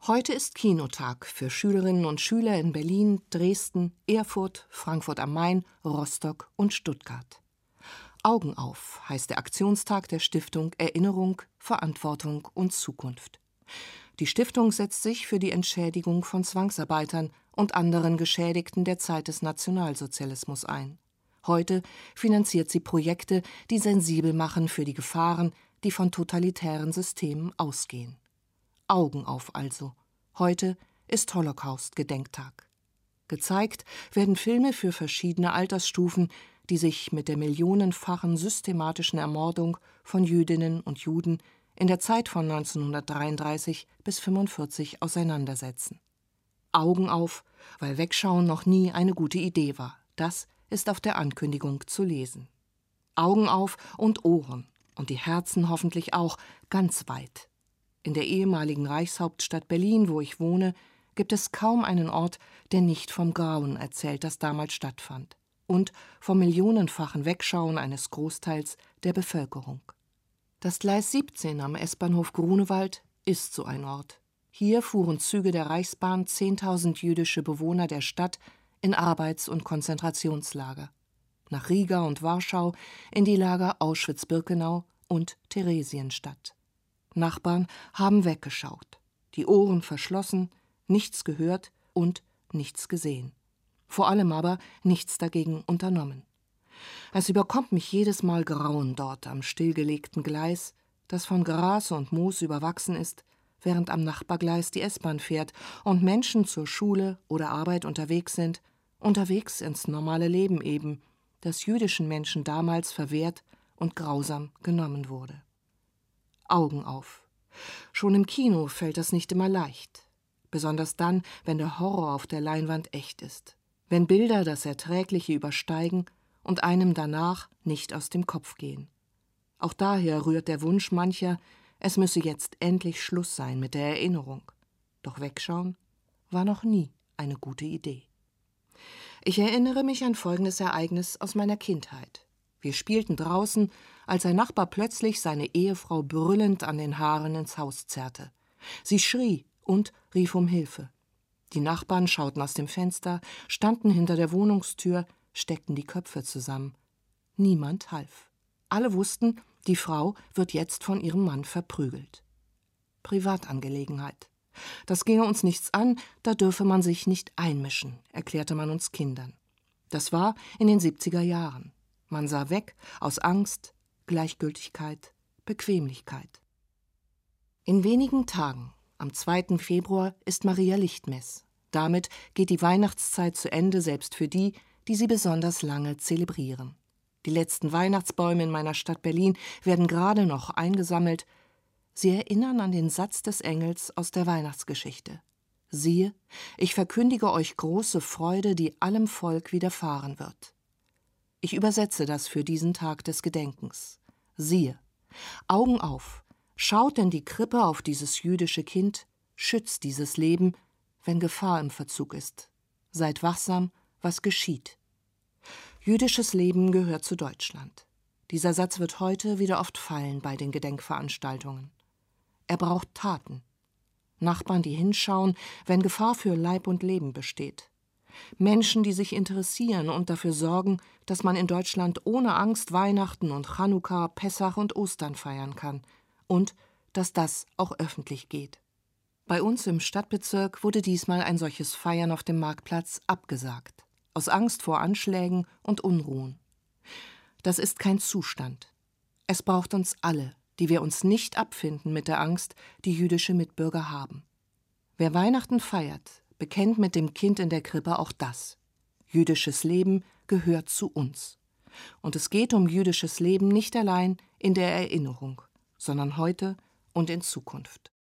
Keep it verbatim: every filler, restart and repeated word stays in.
Heute ist Kinotag für Schülerinnen und Schüler in Berlin, Dresden, Erfurt, Frankfurt am Main, Rostock und Stuttgart. Augen auf heißt der Aktionstag der Stiftung Erinnerung, Verantwortung und Zukunft. Die Stiftung setzt sich für die Entschädigung von Zwangsarbeitern und anderen Geschädigten der Zeit des Nationalsozialismus ein. Heute finanziert sie Projekte, die sensibel machen für die Gefahren, die von totalitären Systemen ausgehen. Augen auf also. Heute ist Holocaust-Gedenktag. Gezeigt werden Filme für verschiedene Altersstufen, die sich mit der millionenfachen systematischen Ermordung von Jüdinnen und Juden in der Zeit von neunzehnhundertdreiunddreißig bis fünfundvierzig auseinandersetzen. Augen auf, weil Wegschauen noch nie eine gute Idee war. Das ist auf der Ankündigung zu lesen. Augen auf und Ohren und die Herzen hoffentlich auch ganz weit. In der ehemaligen Reichshauptstadt Berlin, wo ich wohne, gibt es kaum einen Ort, der nicht vom Grauen erzählt, das damals stattfand, und vom millionenfachen Wegschauen eines Großteils der Bevölkerung. Das Gleis siebzehn am S-Bahnhof Grunewald ist so ein Ort. Hier fuhren Züge der Reichsbahn zehntausend jüdische Bewohner der Stadt in Arbeits- und Konzentrationslager. Nach Riga und Warschau in die Lager Auschwitz-Birkenau und Theresienstadt. Nachbarn haben weggeschaut, die Ohren verschlossen, nichts gehört und nichts gesehen. Vor allem aber nichts dagegen unternommen. Es überkommt mich jedes Mal Grauen dort am stillgelegten Gleis, das von Gras und Moos überwachsen ist, während am Nachbargleis die S-Bahn fährt und Menschen zur Schule oder Arbeit unterwegs sind, unterwegs ins normale Leben eben, das jüdischen Menschen damals verwehrt und grausam genommen wurde. Augen auf. Schon im Kino fällt das nicht immer leicht. Besonders dann, wenn der Horror auf der Leinwand echt ist. Wenn Bilder das Erträgliche übersteigen und einem danach nicht aus dem Kopf gehen. Auch daher rührt der Wunsch mancher, es müsse jetzt endlich Schluss sein mit der Erinnerung. Doch wegschauen war noch nie eine gute Idee. Ich erinnere mich an folgendes Ereignis aus meiner Kindheit. Wir spielten draußen, als ein Nachbar plötzlich seine Ehefrau brüllend an den Haaren ins Haus zerrte. Sie schrie und rief um Hilfe. Die Nachbarn schauten aus dem Fenster, standen hinter der Wohnungstür, steckten die Köpfe zusammen. Niemand half. Alle wussten, die Frau wird jetzt von ihrem Mann verprügelt. Privatangelegenheit. Das ginge uns nichts an, da dürfe man sich nicht einmischen, erklärte man uns Kindern. Das war in den siebziger Jahren. Man sah weg aus Angst, Gleichgültigkeit, Bequemlichkeit. In wenigen Tagen, am zweiten Februar, ist Maria Lichtmess. Damit geht die Weihnachtszeit zu Ende, selbst für die, die sie besonders lange zelebrieren. Die letzten Weihnachtsbäume in meiner Stadt Berlin werden gerade noch eingesammelt. Sie erinnern an den Satz des Engels aus der Weihnachtsgeschichte. Siehe, ich verkündige euch große Freude, die allem Volk widerfahren wird. Ich übersetze das für diesen Tag des Gedenkens. Siehe, Augen auf, schaut in die Krippe auf dieses jüdische Kind, schützt dieses Leben, wenn Gefahr im Verzug ist. Seid wachsam, was geschieht. Jüdisches Leben gehört zu Deutschland. Dieser Satz wird heute wieder oft fallen bei den Gedenkveranstaltungen. Er braucht Taten. Nachbarn, die hinschauen, wenn Gefahr für Leib und Leben besteht. Menschen, die sich interessieren und dafür sorgen, dass man in Deutschland ohne Angst Weihnachten und Chanukka, Pessach und Ostern feiern kann und dass das auch öffentlich geht. Bei uns im Stadtbezirk wurde diesmal ein solches Feiern auf dem Marktplatz abgesagt, aus Angst vor Anschlägen und Unruhen. Das ist kein Zustand. Es braucht uns alle, die wir uns nicht abfinden mit der Angst, die jüdische Mitbürger haben. Wer Weihnachten feiert, bekennt mit dem Kind in der Krippe auch das. Jüdisches Leben gehört zu uns. Und es geht um jüdisches Leben nicht allein in der Erinnerung, sondern heute und in Zukunft.